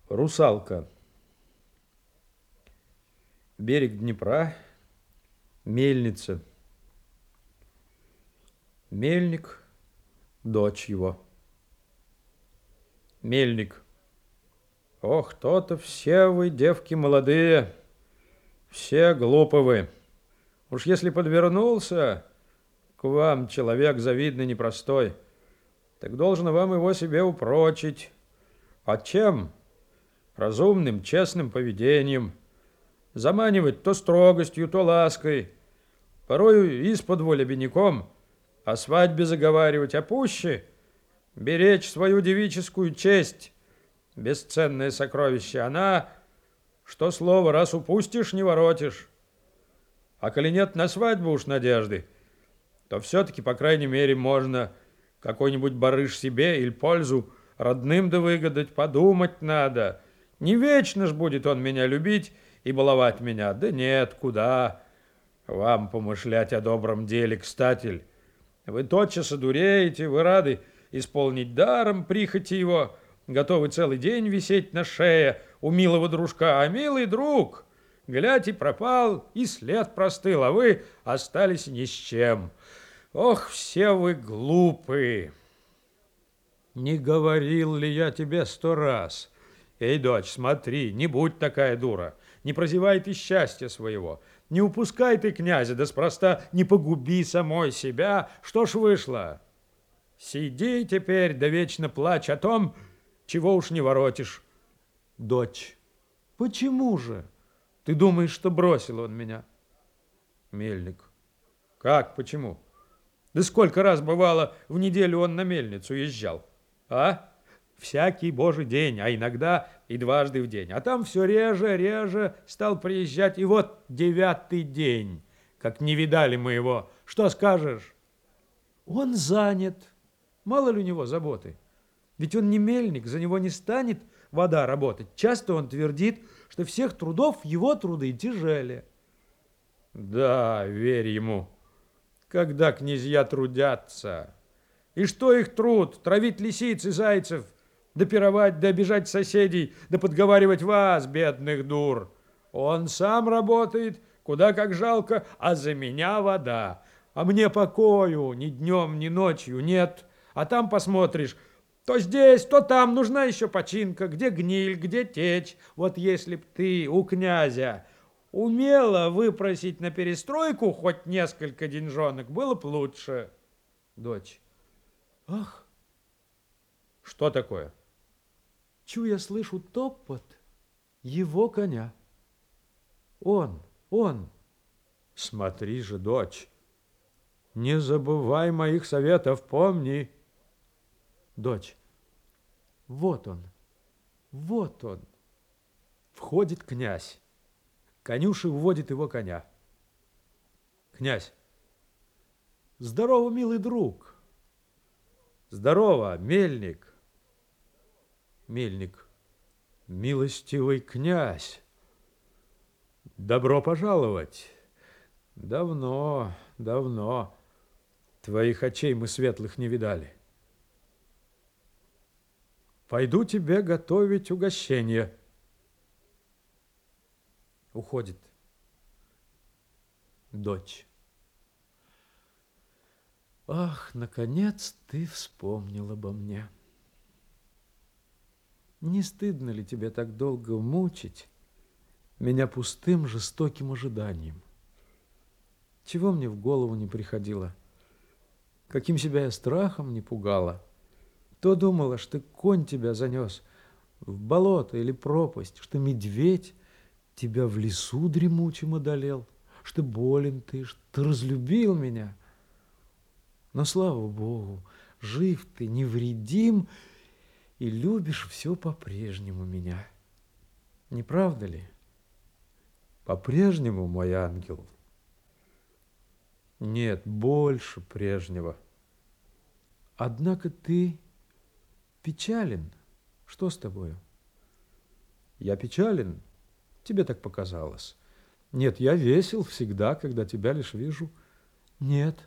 Русалка. Берег Днепра. Мельница. Мельник, дочь его. Мельник. Ох, то-то все вы, девки молодые, все глупы вы. Уж если подвернулся к вам человек завидный, непростой, так должно вам его себе упрочить. А чем? Разумным, честным поведением. Заманивать то строгостью, то лаской, порою исподволь обиняком, о свадьбе заговаривать, а пуще беречь свою девическую честь, бесценное сокровище. Она, что слово, раз упустишь, не воротишь. А коли нет на свадьбу уж надежды, то все-таки, по крайней мере, можно какой-нибудь барыш себе или пользу родным да выгадать. Подумать надо. Не вечно ж будет он меня любить и баловать меня. Да нет, куда вам помышлять о добром деле, кстати. Вы тотчас одуреете, вы рады исполнить даром прихоти его, готовы целый день висеть на шее у милого дружка. А милый друг, глядь, и пропал, и след простыл, а вы остались ни с чем. Ох, все вы глупые! Не говорил ли я тебе 100 раз? Эй, дочь, смотри, не будь такая дура, не прозевай ты счастья своего, не упускай ты князя, да спроста не погуби самой себя. Что ж вышло? Сиди теперь, да вечно плачь о том, чего уж не воротишь. Дочь, почему же? Ты думаешь, что бросил он меня? Мельник. Как, почему? Да сколько раз, бывало, в неделю он на мельницу езжал? А? Всякий божий день, а иногда и дважды в день. А там все реже стал приезжать. И вот 9-й день, как не видали мы его. Что скажешь? Он занят. Мало ли у него заботы. Ведь он не мельник, за него не станет вода работать. Часто он твердит, что всех трудов его труды тяжелее. Да, верь ему. Когда князья трудятся. И что их труд? Травить лисиц и зайцев, да пировать, да обижать соседей, да подговаривать вас, бедных дур. Он сам работает, куда как жалко, а за меня вода. А мне покою ни днем, ни ночью нет. А там посмотришь, то здесь, то там нужна еще починка, где гниль, где течь. Вот если б ты у князя умела выпросить на перестройку хоть несколько деньжонок, было б лучше. Дочь. Ах, что такое? Чу, я слышу топот его коня. Он. Смотри же, дочь, не забывай моих советов, помни. Дочь, вот он. Входит князь. Конюший уводит его коня. Князь. Здорово, милый друг. Здорово, мельник. Мельник. Милостивый князь. Добро пожаловать. Давно. Твоих очей мы светлых не видали. Пойду тебе готовить угощение. Уходит. Дочь. Ах, наконец ты вспомнил обо мне. Не стыдно ли тебе так долго мучить меня пустым, жестоким ожиданием? Чего мне в голову не приходило? Каким себя я страхом не пугала? То думала, что конь тебя занес в болото или пропасть, что медведь тебя в лесу дремучем одолел, что болен ты, что разлюбил меня. Но, слава Богу, жив ты, невредим, и любишь все по-прежнему меня. Не правда ли? По-прежнему, мой ангел? Нет, больше прежнего. Однако ты печален. Что с тобою? Я печален? Тебе так показалось. Нет, я весел всегда, когда тебя лишь вижу. Нет.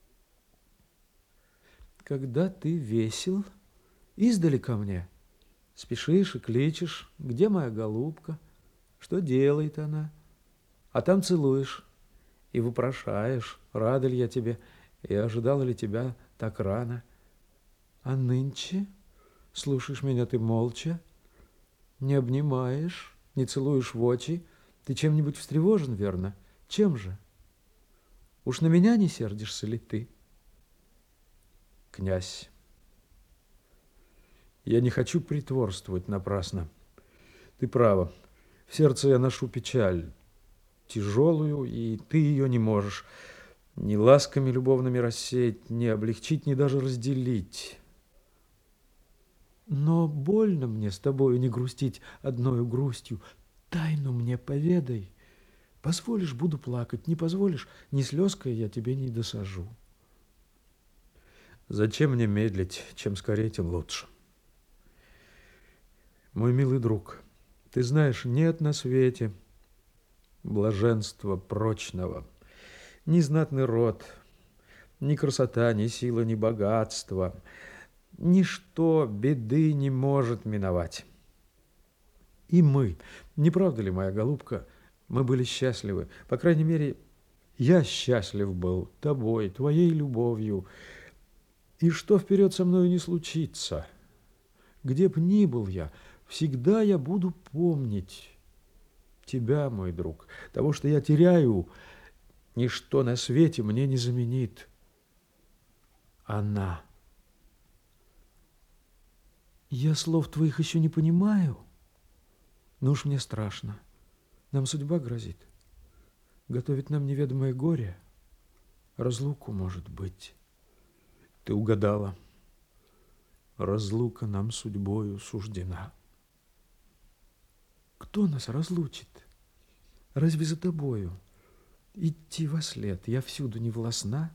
Когда ты весел, издали ко мне, Спешишь и кличешь: где моя голубка? Что делает она? А там целуешь и вопрошаешь, рада ли я тебе, и ожидала ли тебя так рано. А нынче слушаешь меня ты молча, не обнимаешь, не целуешь в очи. Ты чем-нибудь встревожен, верно? Чем же? Уж на меня не сердишься ли ты? Князь, я не хочу притворствовать напрасно. Ты права, в сердце я ношу печаль, тяжелую, и ты ее не можешь ни ласками любовными рассеять, ни облегчить, ни даже разделить. Но больно мне с тобою не грустить одною грустью. Тайну мне поведай. Позволишь, буду плакать, не позволишь, ни слезкой я тебе не досажу. Зачем мне медлить? Чем скорее, тем лучше. Мой милый друг, ты знаешь, нет на свете блаженства прочного, ни знатный род, ни красота, ни сила, ни богатство, ничто беды не может миновать. И мы, не правда ли, моя голубка, мы были счастливы, по крайней мере, я счастлив был тобой, твоей любовью. И что вперед со мною не случится, где б ни был я, всегда я буду помнить тебя, мой друг. Того, что я теряю, ничто на свете мне не заменит. Она. Я слов твоих еще не понимаю, но уж мне страшно. Нам судьба грозит. Готовит нам неведомое горе. Разлуку, может быть. Ты угадала. Разлука нам судьбою суждена. Кто нас разлучит? Разве за тобою идти вослед? Я всюду не властна.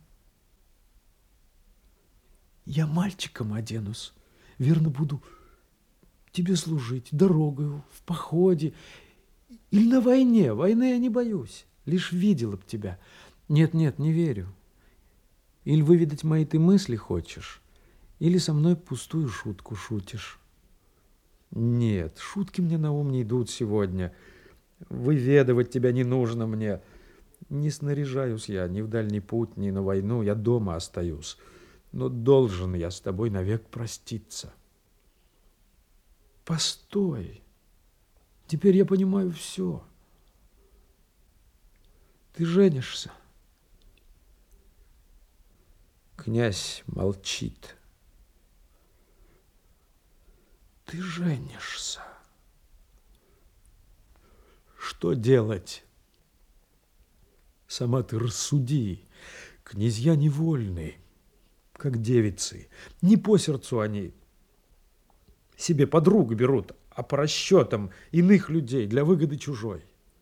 Я мальчиком оденусь, верно буду тебе служить дорогою, в походе или на войне. Войны я не боюсь, лишь видела б тебя. Нет, нет, не верю. Или выведать мои ты мысли хочешь, или со мной пустую шутку шутишь. Нет, шутки мне на ум не идут сегодня. Выведывать тебя не нужно мне. Не снаряжаюсь я ни в дальний путь, ни на войну. Я дома остаюсь. Но должен я с тобой навек проститься. Постой. Теперь я понимаю все. Ты женишься. Князь молчит. Ты женишься. Что делать? Сама ты рассуди. Князья невольны, как девицы. Не по сердцу они себе подруг берут, а по расчетам иных людей для выгоды чужой.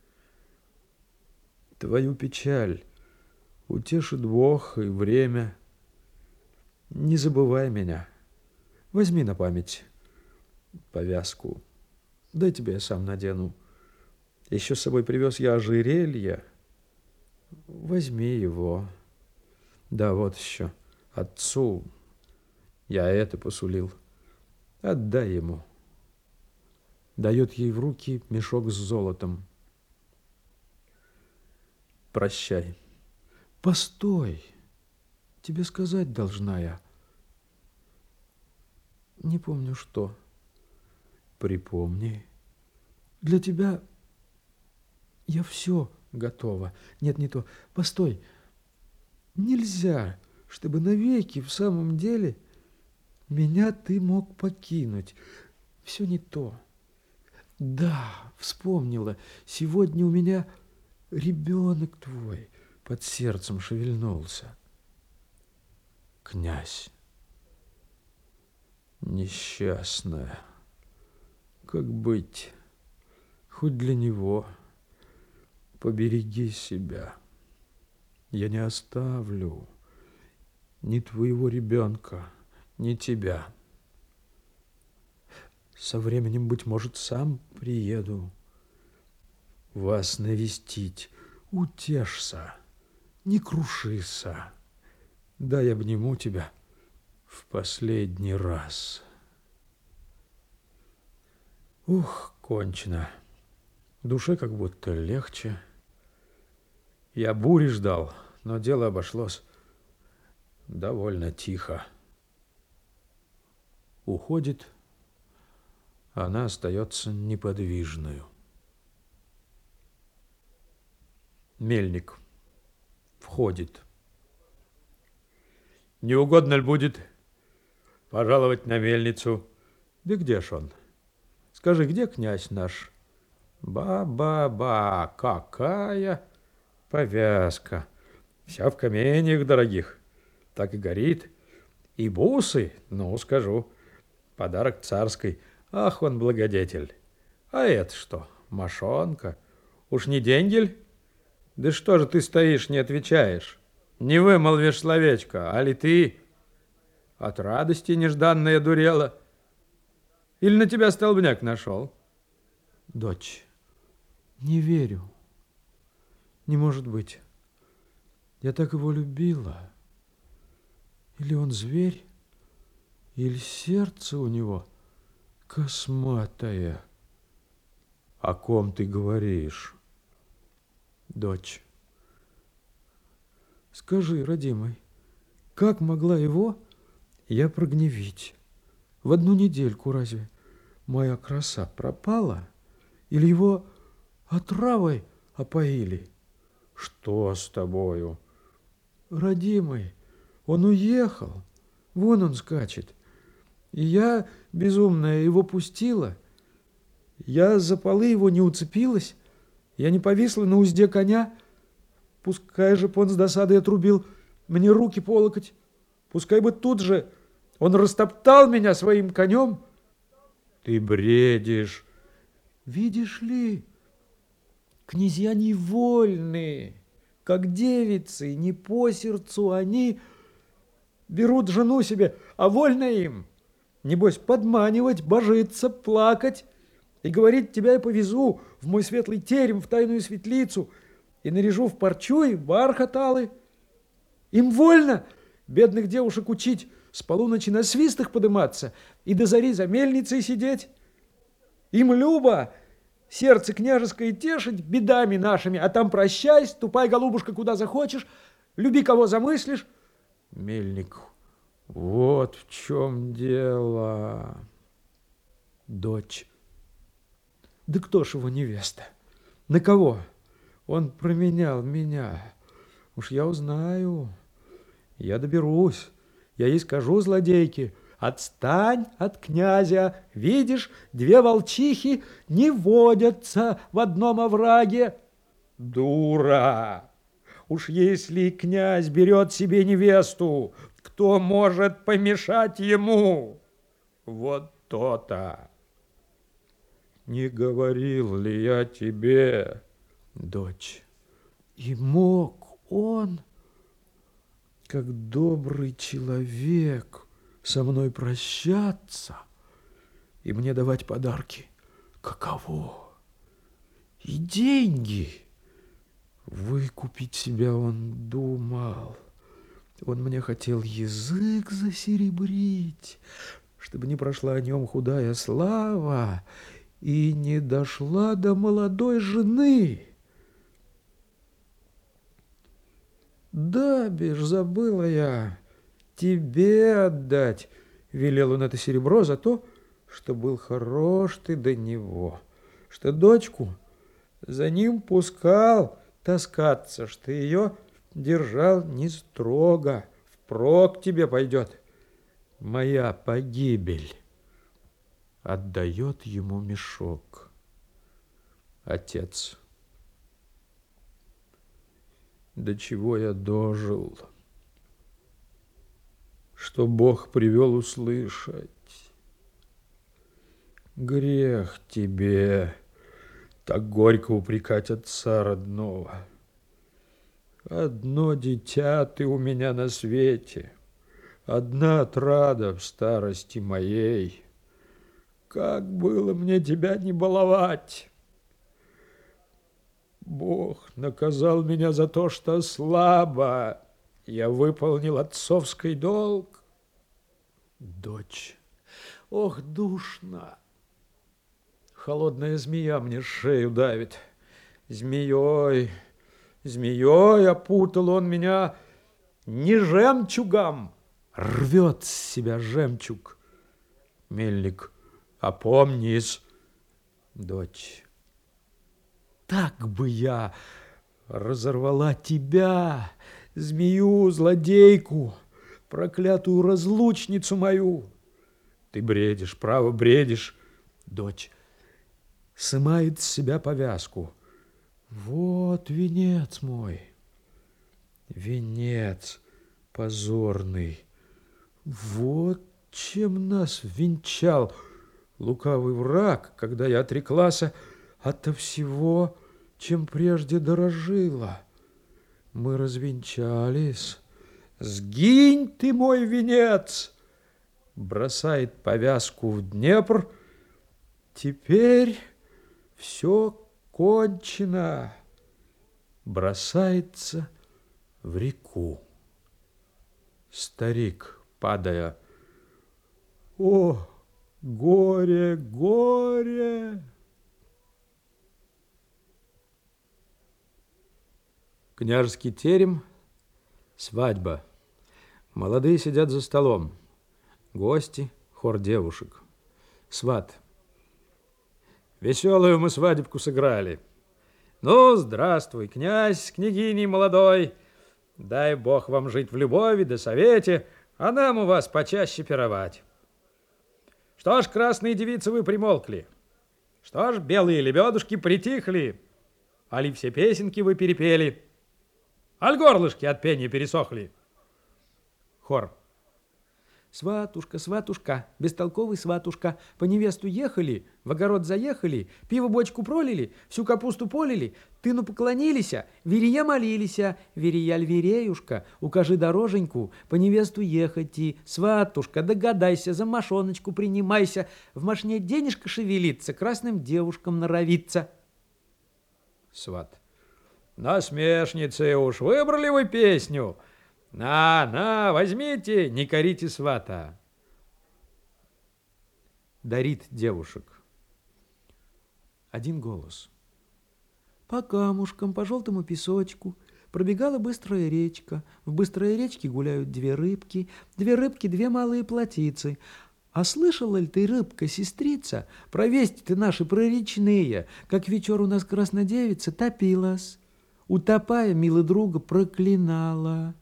Твою печаль утешит Бог и время. Не забывай меня. Возьми на память повязку. Дай тебе я сам надену. Еще с собой привез я ожерелье. Возьми его. Да, вот еще. Отцу я это посулил. Отдай ему. Дает ей в руки мешок с золотом. Прощай. Постой. Тебе сказать должна я. Не помню что. Припомни. Для тебя я все готова. Нет, не то. Постой. Нельзя, чтобы навеки в самом деле меня ты мог покинуть. Все не то. Да, вспомнила. Сегодня у меня ребенок твой под сердцем шевельнулся. Князь, несчастная, как быть? Хоть для него побереги себя. Я не оставлю ни твоего ребенка, ни тебя. Со временем, быть может, сам приеду вас навестить. Утешься, не крушися. Дай обниму тебя в последний раз. Ух, кончено. Душе как будто легче. Я бури ждал, но дело обошлось довольно тихо. Уходит, она остается неподвижную. Мельник входит. Не угодно ли будет пожаловать на мельницу? Да где ж он? Скажи, где князь наш? Ба-ба-ба, какая повязка. Вся в каменьях дорогих. Так и горит. И бусы, ну, скажу, подарок царской. Ах, он благодетель. А это что, мошонка? Уж не деньги ль? Да что же ты стоишь, не отвечаешь? Не вымолвишь словечко, а ли ты от радости нежданная дурела? Или на тебя столбняк нашел? Дочь, не верю. Не может быть. Я так его любила. Или он зверь, или сердце у него косматое. О ком ты говоришь? Дочь, скажи, родимый, как могла его я прогневить? В одну недельку разве моя краса пропала? Или его отравой опоили? Что с тобою? Родимый, он уехал. Вон он скачет. И я, безумная, его пустила. Я за полы его не уцепилась. Я не повисла на узде коня. Пускай же б он с досадой отрубил мне руки по локоть. Пускай бы тут же он растоптал меня своим конем. Ты бредишь. Видишь ли, князья невольные, как девицы, не по сердцу они берут жену себе, а вольно им. Небось, подманивать, божиться, плакать и говорить: тебя я повезу в мой светлый терем, в тайную светлицу, и наряжу в парчу и бархат алый. Им вольно бедных девушек учить с полуночи на свистах подыматься и до зари за мельницей сидеть. Им любо сердце княжеское тешить бедами нашими, а там прощай, ступай, голубушка, куда захочешь, люби, кого замыслишь. Мельник, вот в чем дело. Дочь, да кто ж его невеста? На кого? Он променял меня. Уж я узнаю, я доберусь, я ей скажу злодейке: отстань от князя, видишь, две волчихи не водятся в одном овраге. Дура! Уж если князь берет себе невесту, кто может помешать ему? Вот то-то. Не говорил ли я тебе, дочь? И мог он, как добрый человек, со мной прощаться и мне давать подарки? Каково? И деньги. Выкупить себя он думал. Он мне хотел язык засеребрить, чтобы не прошла о нем худая слава и не дошла до молодой жены. Да, бишь, забыла я тебе отдать. Велел он это серебро за то, что был хорош ты до него, что дочку за ним пускал таскаться, что ее держал не строго, впрок тебе пойдет моя погибель. Отдает ему мешок. Отец, до чего я дожил, что Бог привел услышать. Грех тебе так горько упрекать отца родного. Одно дитя ты у меня на свете, одна отрада в старости моей. Как было мне тебя не баловать? Бог наказал меня за то, что слабо я выполнил отцовский долг. Дочь, ох, душно. Холодная змея мне шею давит. Змеей, змеей опутал он меня, не жемчугом, рвет с себя жемчуг. Мельник, опомнись, дочь. Так бы я разорвала тебя, змею, злодейку, проклятую разлучницу мою. Ты бредишь, право бредишь, дочь. Сымает с себя повязку. Вот венец мой, венец позорный. Вот чем нас венчал лукавый враг, когда я отреклася ото всего, чем прежде дорожила. Мы развенчались. Сгинь ты, мой венец! Бросает повязку в Днепр. Теперь все кончено. Бросается в реку. Старик, падая: о, горе, горе! Княжеский терем, свадьба. Молодые сидят за столом. Гости, хор девушек. Сват. Веселую мы свадебку сыграли. Ну, здравствуй, князь с княгиней молодой. Дай Бог вам жить в любови да совете, а нам у вас почаще пировать. Что ж, красные девицы, вы примолкли? Что ж, белые лебедушки притихли? Али все песенки вы перепели? Аль горлышки от пения пересохли? Хор. Сватушка, сватушка, бестолковый сватушка, по невесту ехали, в огород заехали, пиво бочку пролили, всю капусту полили, тыну поклонились, верия молились, верия вереюшка, укажи дороженьку, по невесту ехати, сватушка, догадайся, за мошоночку принимайся, в мошне денежка шевелится, красным девушкам норовится. Сват. Насмешницы, уж выбрали вы песню. На, возьмите, не корите свата. Дарит девушек. Один голос. По камушкам, по желтому песочку пробегала быстрая речка. В быстрой речке гуляют две рыбки, две малые плотицы. А слышала ли ты, рыбка, сестрица, про вести-то наши проречные, как вечер у нас краснодевица топилась, утопая, милый друга, проклинала.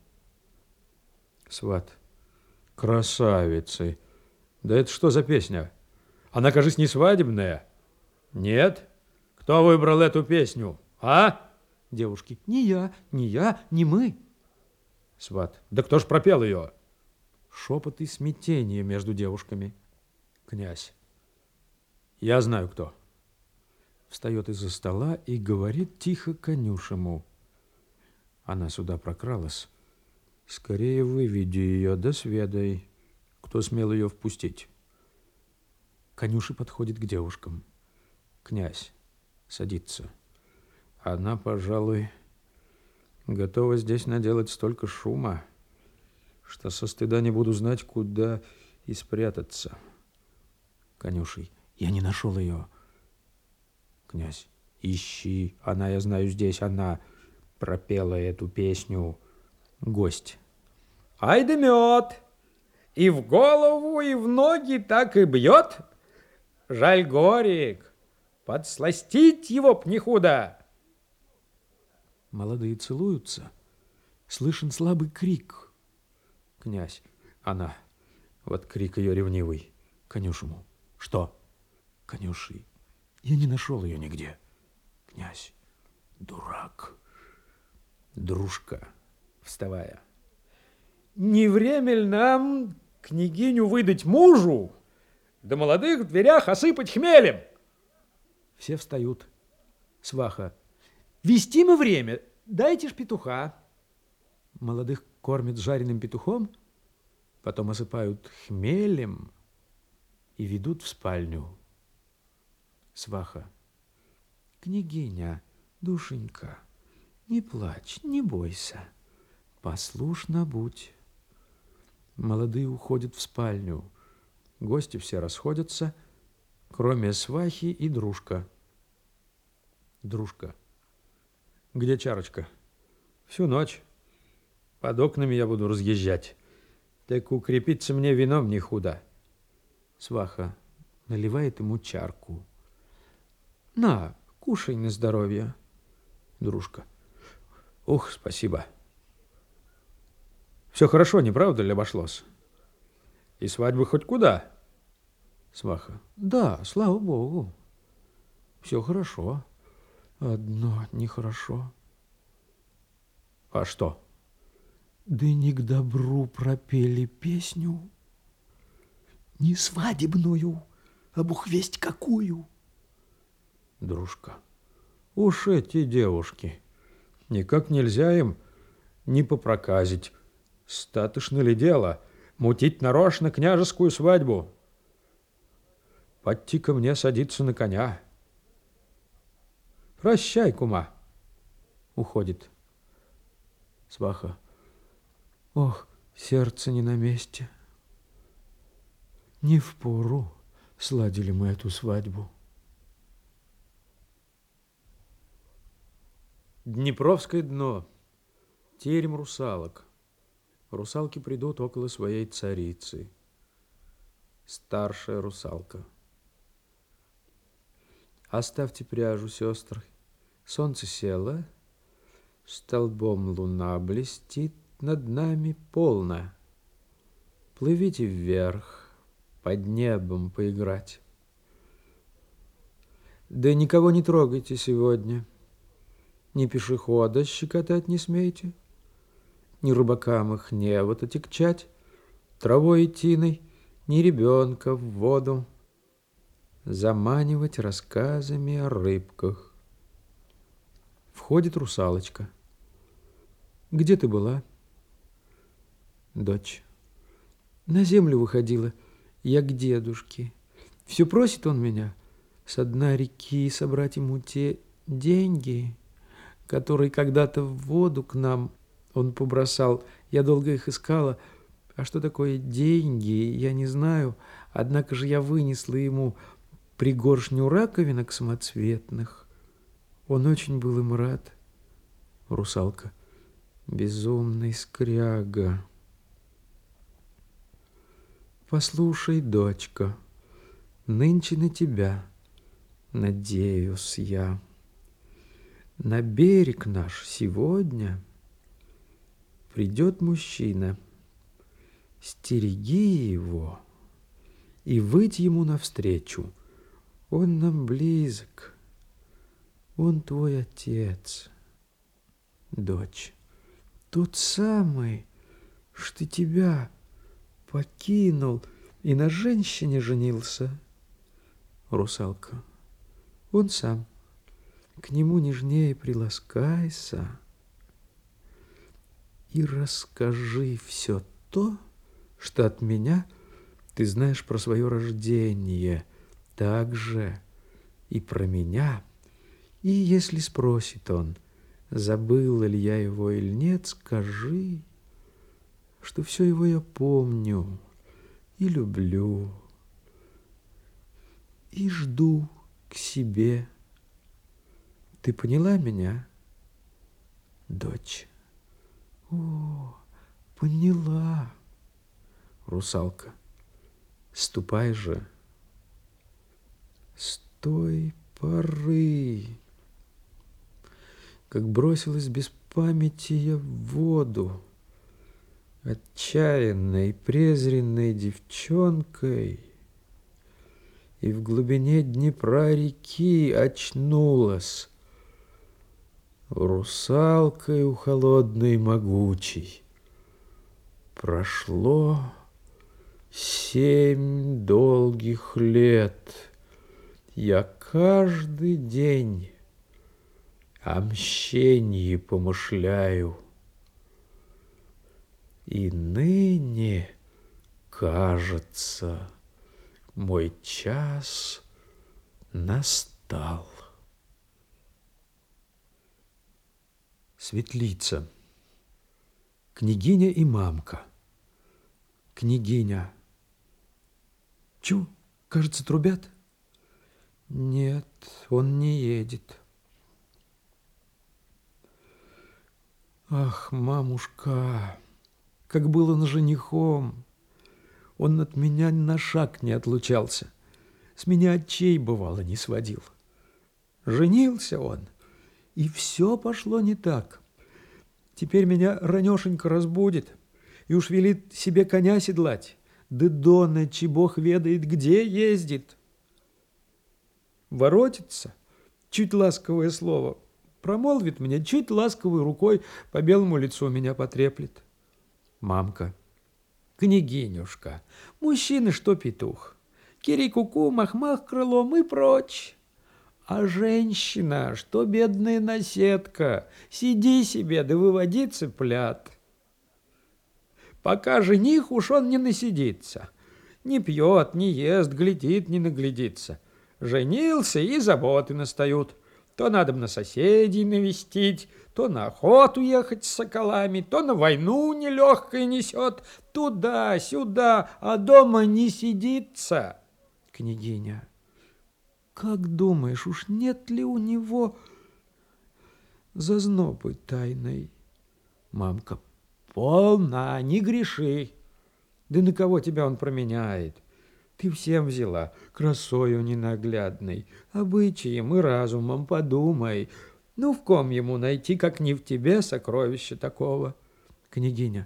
Сват. Красавицы. Да это что за песня? Она, кажется, не свадебная. Нет? Кто выбрал эту песню? А? Девушки. Не я, не мы. Сват. Да кто ж пропел ее? Шепот и смятение между девушками. Князь. Я знаю, кто. Встает из-за стола и говорит тихо конюшему. Она сюда прокралась. Скорее выведи ее, да сведай, кто смел ее впустить. Конюши подходит к девушкам. Князь садится. Она, пожалуй, готова здесь наделать столько шума, что со стыда не буду знать, куда и спрятаться. Конюший. Я не нашел ее. Князь. Ищи. Она, я знаю, здесь она пропела эту песню. Гость. Ай да мед! И в голову, и в ноги так и бьет. Жаль, горек, подсластить его б не худо. Молодые целуются. Слышен слабый крик. Князь. Она. Вот крик ее ревнивый. Конюшему. Что? Конюший. Я не нашел ее нигде. Князь. Дурак. Дружка, вставая. Не время ли нам княгиню выдать мужу, да молодых в дверях осыпать хмелем? Все встают. Сваха. Вести мы время, дайте ж петуха. Молодых кормят жареным петухом, потом осыпают хмелем и ведут в спальню. Сваха. Княгиня, душенька, не плачь, не бойся, послушна будь. Молодые уходят в спальню. Гости все расходятся. кроме свахи и дружка. Дружка. Где чарочка? Всю ночь. Под окнами я буду разъезжать. Так укрепиться мне вином не худо. Сваха наливает ему чарку. На, кушай на здоровье. Дружка. Ух, спасибо. Все хорошо, не правда ли обошлось? И свадьба хоть куда? Сваха. Да, слава богу. Все хорошо. Одно нехорошо. А что? Да не к добру пропели песню. Не свадебную, а бухвесть какую. Дружка. Уж эти девушки. Никак нельзя им не попроказить. Статышно ли дело мутить нарочно княжескую свадьбу? Подти ко мне садиться на коня. Прощай, кума. Уходит. Сваха. Ох, сердце не на месте. Не впору сладили мы эту свадьбу. Днепровское дно. Терем русалок. Русалки придут около своей царицы. Старшая русалка. Оставьте пряжу, сестры. Солнце село, столбом луна блестит, над нами полно. Плывите вверх, под небом поиграть. Да никого не трогайте сегодня. Ни пешехода щекотать не смейте, ни рыбакам их невод отягчать, травой и тиной, ни ребенка в воду заманивать рассказами о рыбках. Входит русалочка. Где ты была? Дочь. На землю выходила, я к дедушке. Все просит он меня со дна реки собрать ему те деньги, которые когда-то в воду к нам он побросал. Я долго их искала. А что такое деньги, я не знаю. Однако же я вынесла ему пригоршню раковинок самоцветных. Он очень был им рад. Русалка. Безумный скряга. Послушай, дочка, нынче на тебя надеюсь я. На берег наш сегодня придет мужчина. Стереги его и выйдь ему навстречу. Он нам близок. Он твой отец. Дочь, тот самый, что тебя покинул и на женщине женился. Русалка. Он сам. К нему нежнее приласкайся и расскажи все то, что от меня ты знаешь про свое рождение, так же и про меня. И если спросит он, забыла ли я его или нет, скажи, что все его я помню и люблю, и жду к себе. Ты поняла меня, дочь? О, поняла. Русалка. Ступай же. С той поры, как бросилась без памяти я в воду, отчаянной, презренной девчонкой, и в глубине Днепра реки очнулась русалкою холодной могучей. Прошло 7 долгих лет. Я каждый день о мщении помышляю. И ныне, кажется, мой час настал. Светлица. Княгиня и мамка. Княгиня. Чу, кажется, трубят. он не едет. Ах, мамушка, как был он женихом! Он от меня на шаг не отлучался. С меня очей, бывало, не сводил. Женился он, и все пошло не так. Теперь меня ранешенько разбудит, и уж велит себе коня седлать. Да до ночи бог ведает, где ездит. Воротится, чуть ласковое слово промолвит мне, чуть ласковой рукой по белому лицу меня потреплет. Мамка: княгинюшка, мужчины что петух, кири-ку-ку, мах-мах крылом и прочь. А женщина, что бедная наседка, сиди себе, да выводи цыплят. Пока жених уж он не насидится, не пьет, не ест, глядит, не наглядится. Женился, и заботы настают. То надо на соседей навестить, то на охоту ехать с соколами, то на войну нелегкое несет, туда-сюда, а дома не сидится. Княгиня: как думаешь, уж нет ли у него зазнобы тайной? Мамка: полна, не греши. Да на кого тебя он променяет? Ты всем взяла, красою ненаглядной, обычаем и разумом подумай. Ну, в ком ему найти, как не в тебе, сокровища такого? Княгиня: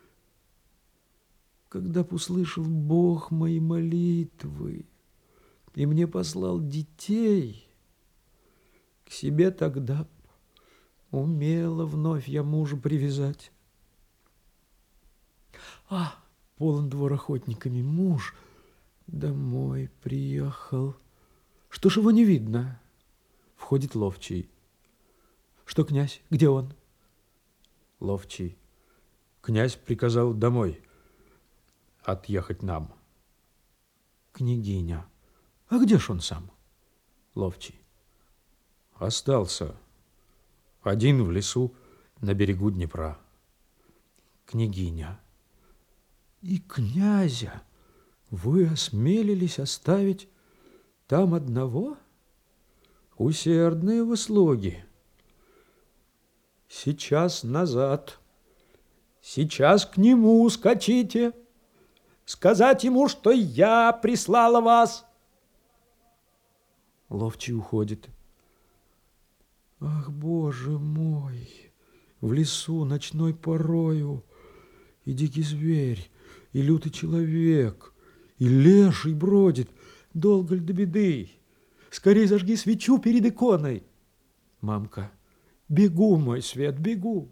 когда б услышал Бог мои молитвы и мне послал детей, к себе тогда б умела вновь я мужа привязать. А, полон двор охотниками муж домой приехал. Что ж его не видно? Входит ловчий. Что, князь, где он? Ловчий: князь приказал домой отъехать нам. Княгиня: а где ж он сам? Ловчий: остался один в лесу на берегу Днепра. Княгиня: и князя вы осмелились оставить там одного? Усердные вы слуги. Сейчас назад, сейчас к нему скачите, сказать ему, что я прислала вас. Ловчий уходит. Ах, Боже мой, в лесу ночной порою и дикий зверь, и лютый человек, и леший бродит. Долго ли до беды? Скорей зажги свечу перед иконой. Мамка: бегу, мой свет, бегу.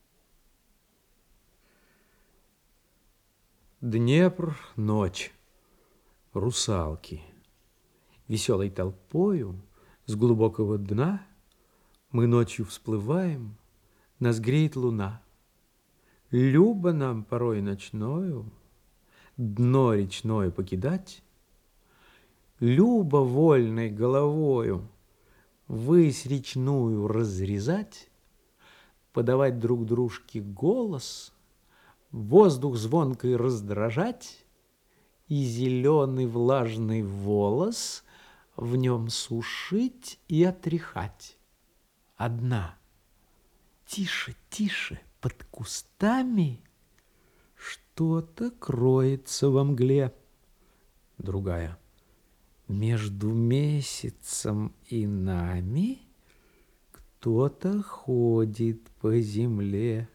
Днепр, ночь, русалки. Веселой толпою с глубокого дна мы ночью всплываем, нас греет луна. Любо нам порой ночною дно речное покидать, любо вольной головою высь речную разрезать, подавать друг дружке голос, воздух звонкой раздражать и зеленый влажный волос в нем сушить и отряхать. Одна: тише, тише, под кустами что-то кроется во мгле. Другая: между месяцем и нами кто-то ходит по земле.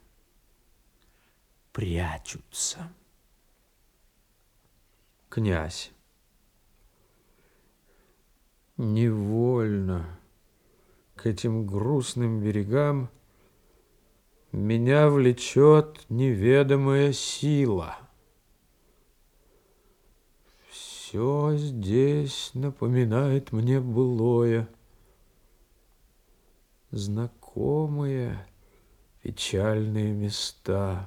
Прячутся. Князь: невольно к этим грустным берегам меня влечет неведомая сила. Все здесь напоминает мне былое, знакомые печальные места.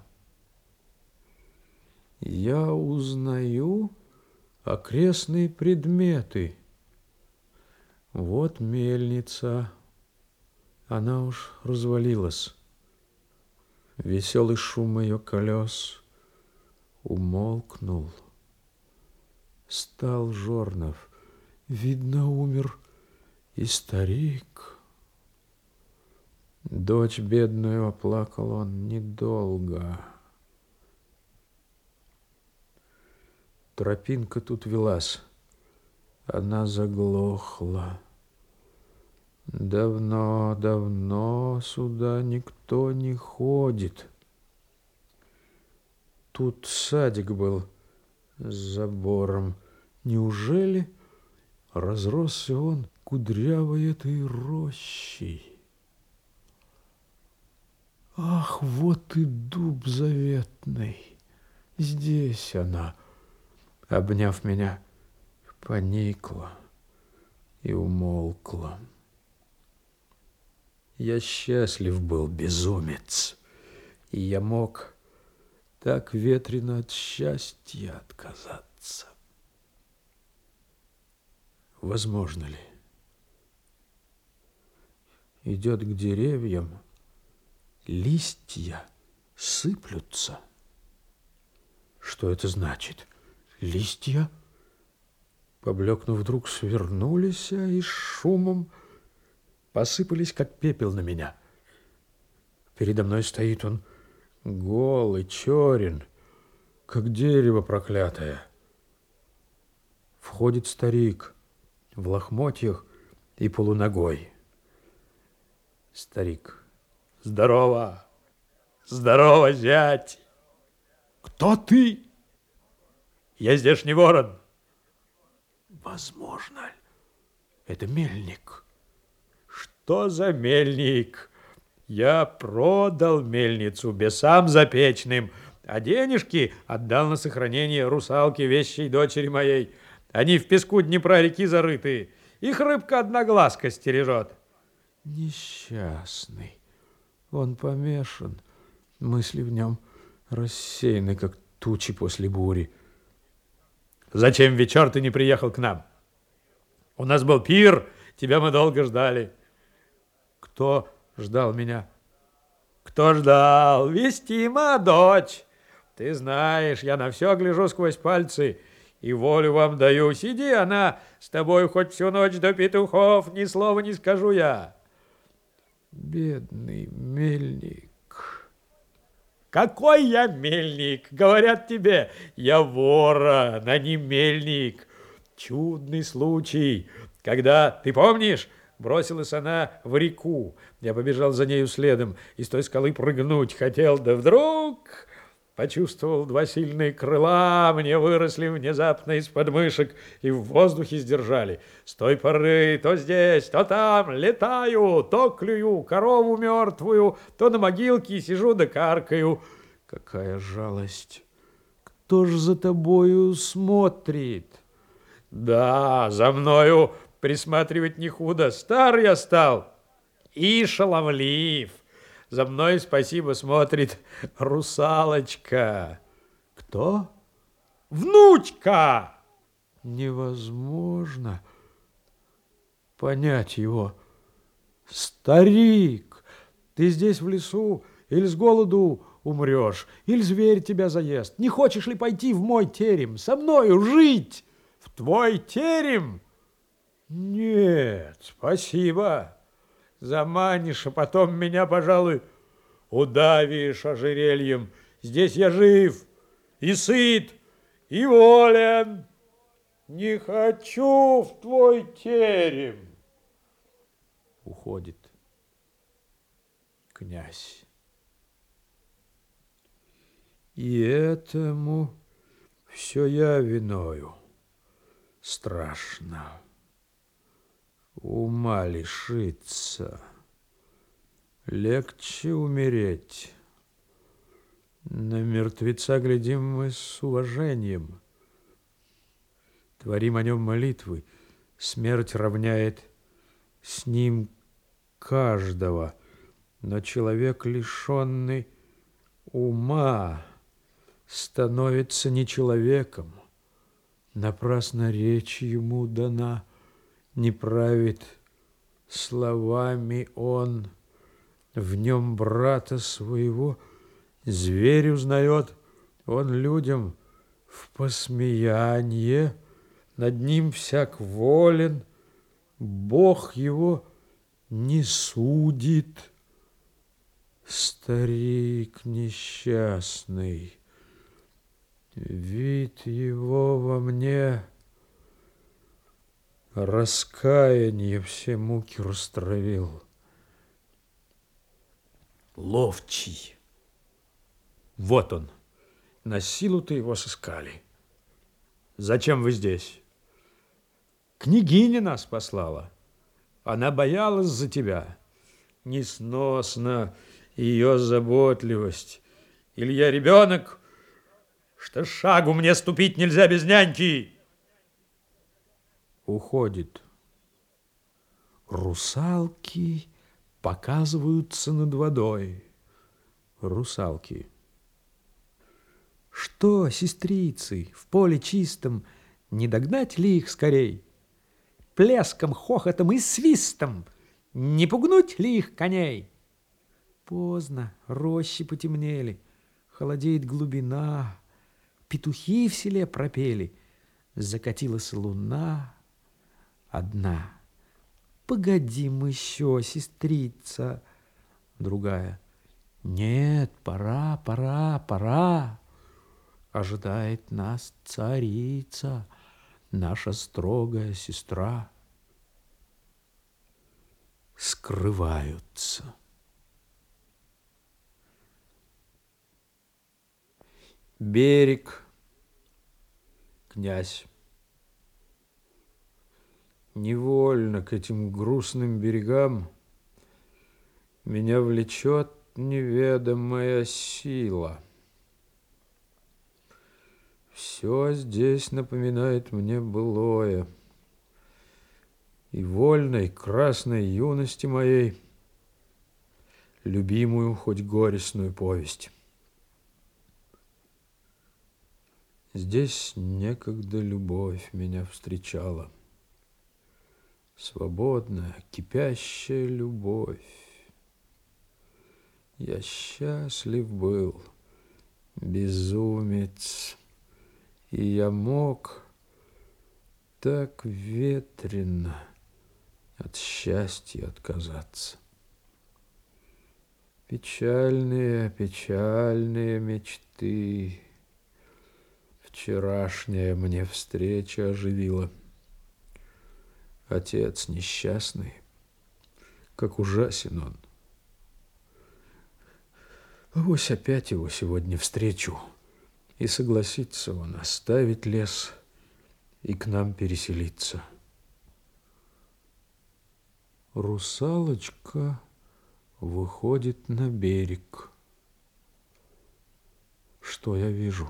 Я узнаю окрестные предметы. Вот мельница, она уж развалилась. Веселый шум ее колес умолкнул. Стал Жорнов, видно, умер И старик, дочь бедную оплакал он недолго. Тропинка тут велась, она заглохла. Давно, давно сюда никто не ходит. Тут садик был с забором. Неужели разросся он кудрявой этой рощей? Ах, вот и дуб заветный. Здесь она, обняв меня, поникла и умолкла. Я счастлив был, безумец, и я мог так ветрено от счастья отказаться. Возможно ли? Идет к деревьям, листья сыплются. Что это значит? Листья, поблекнув, вдруг свернулись и с шумом посыпались, как пепел на меня. Передо мной стоит он, голый, черен, как дерево проклятое. Входит старик в лохмотьях и полуногой. Старик: здорово, здорово, зять. Кто ты? Я здешний ворон. Возможно ли? Это мельник. Что за мельник? Я продал мельницу бесам запечным, а денежки отдал на сохранение русалке, вещей дочери моей. Они в песку Днепра реки зарыты. Их рыбка одноглазка стережет. Несчастный. Он помешан. Мысли в нем рассеяны, как тучи после бури. Зачем вечер ты не приехал к нам? У нас был пир, тебя мы долго ждали. Кто ждал меня? Кто ждал? Вестима, дочь. Ты знаешь, я на все гляжу сквозь пальцы и волю вам даю. Сиди, она с тобой хоть всю ночь до петухов, ни слова не скажу я. Бедный мельник. Какой я мельник? Говорят тебе, я ворон, а не мельник. Чудный случай, когда, ты помнишь, бросилась она в реку. Я побежал за нею следом и с той скалы прыгнуть хотел, да вдруг почувствовал два сильные крыла, мне выросли внезапно из подмышек и в воздухе сдержали. С той поры то здесь, то там летаю, то клюю корову мертвую, то на могилке сижу да каркаю. Какая жалость! Кто ж за тобою смотрит? Да, за мною присматривать не худо. Стар я стал и шаловлив. За мной, спасибо, смотрит русалочка. Кто? Внучка! Невозможно понять его. Старик, ты здесь в лесу или с голоду умрешь, или зверь тебя заест. Не хочешь ли пойти в мой терем, со мною жить? В твой терем? Нет, спасибо. Заманишь, а потом меня, пожалуй, удавишь ожерельем. Здесь я жив и сыт, и волен. Не хочу в твой терем. Уходит князь. И этому все я виною. Страшно. Ума лишиться. Легче умереть. На мертвеца глядим мы с уважением. Творим о нем молитвы. Смерть равняет с ним каждого. Но человек, лишенный ума, становится не человеком. Напрасно речь ему дана, не правит словами он. В нем брата своего зверь узнает, он людям в посмеяние, над ним всяк волен, Бог его не судит. Старик несчастный, вид его во мне раскаяние все муки растравил. Ловчий. Вот он. На силу-то его сыскали. Зачем вы здесь? Княгиня нас послала. Она боялась за тебя. Несносна ее заботливость. Или я ребенок, что шагу мне ступить нельзя без няньки? Уходит. Русалки показываются над водой. Русалки. Что, сестрицы, в поле чистом, не догнать ли их скорей? Плеском, хохотом и свистом не пугнуть ли их коней? Поздно, рощи потемнели, холодеет глубина, петухи в селе пропели, закатилась луна одна. Погодим еще, сестрица. Другая. Нет, пора, пора, пора. Ожидает нас царица, наша строгая сестра. Скрываются. Берег. Князь. Невольно к этим грустным берегам меня влечет неведомая сила. Все здесь напоминает мне былое. И вольной красной юности моей любимую, хоть горестную повесть. Здесь некогда любовь меня встречала. Свободная, кипящая любовь. Я счастлив был, безумец, и я мог так ветрено от счастья отказаться. Печальные, печальные мечты вчерашняя мне встреча оживила. Отец несчастный, как ужасен он. Авось опять его сегодня встречу, и согласится он оставить лес и к нам переселиться. Русалочка выходит на берег. Что я вижу?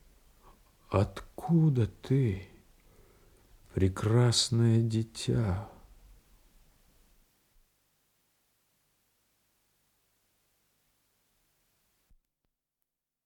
Откуда ты, прекрасное дитя?